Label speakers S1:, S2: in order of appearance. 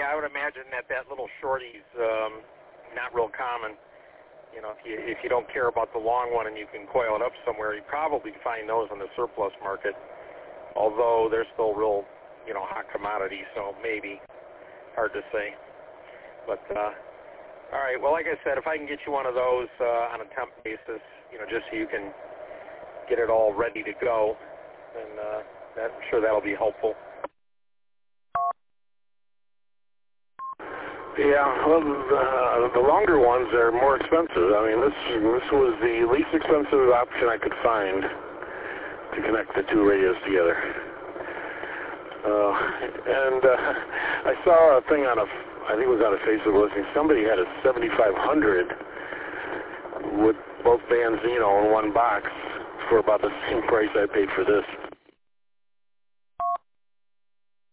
S1: I would imagine that little shorty's not real common. You know, if you don't care about the long one and you can coil it up somewhere, you probably find those on the surplus market. Although they're still real, you know, hot commodity, so maybe hard to say. But all right. Well, like I said, if I can get you one of those on a temp basis, you know, just so you can get it all ready to go, then I'm sure that'll be helpful.
S2: Yeah, well, the longer ones are more expensive. I mean, this was the least expensive option I could find to connect the two radios together. I saw a thing on I think it was on a Facebook listing. Somebody had a 7500 with both bands, you know, in one box for about the same price I paid for this.